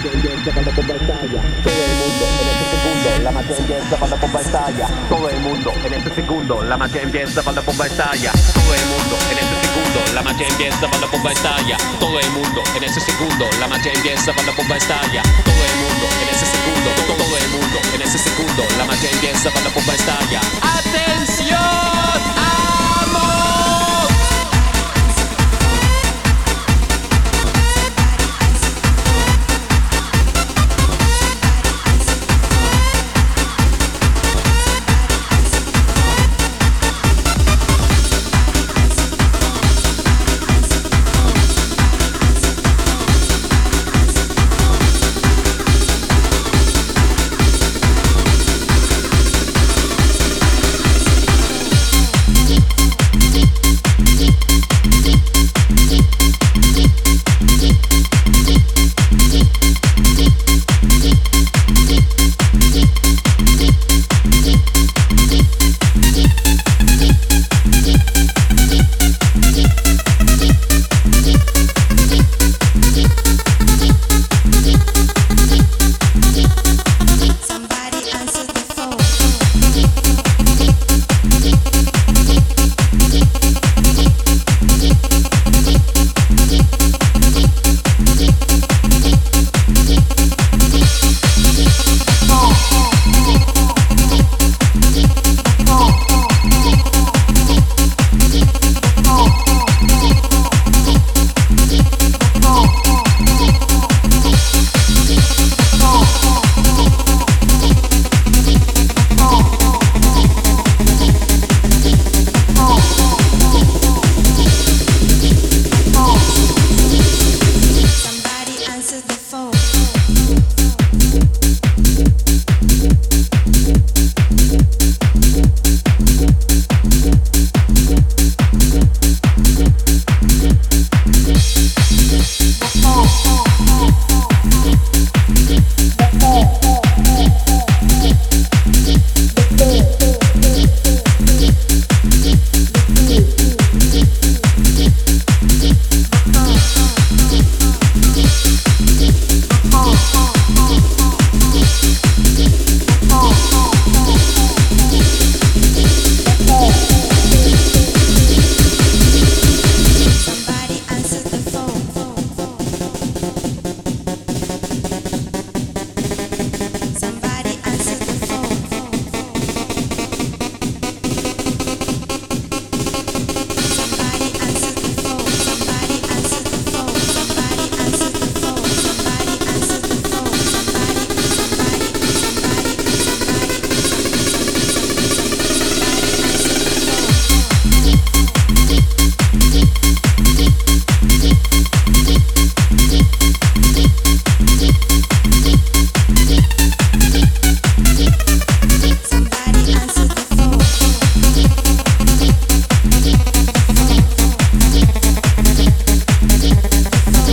magia empieza cuando la bomba estalla. Todo el mundo en este segundo, la magia empieza cuando la bomba estalla. Todo el mundo en este segundo, la magia empieza cuando la bomba estalla. Todo el mundo en este segundo, la magia empieza cuando la bomba estalla. Todo el mundo en ese segundo, la magia empieza cuando la bomba estalla. Todo el mundo en ese segundo, todo el mundo en ese segundo, la magia empieza cuando la bomba estalla. ¡Atención!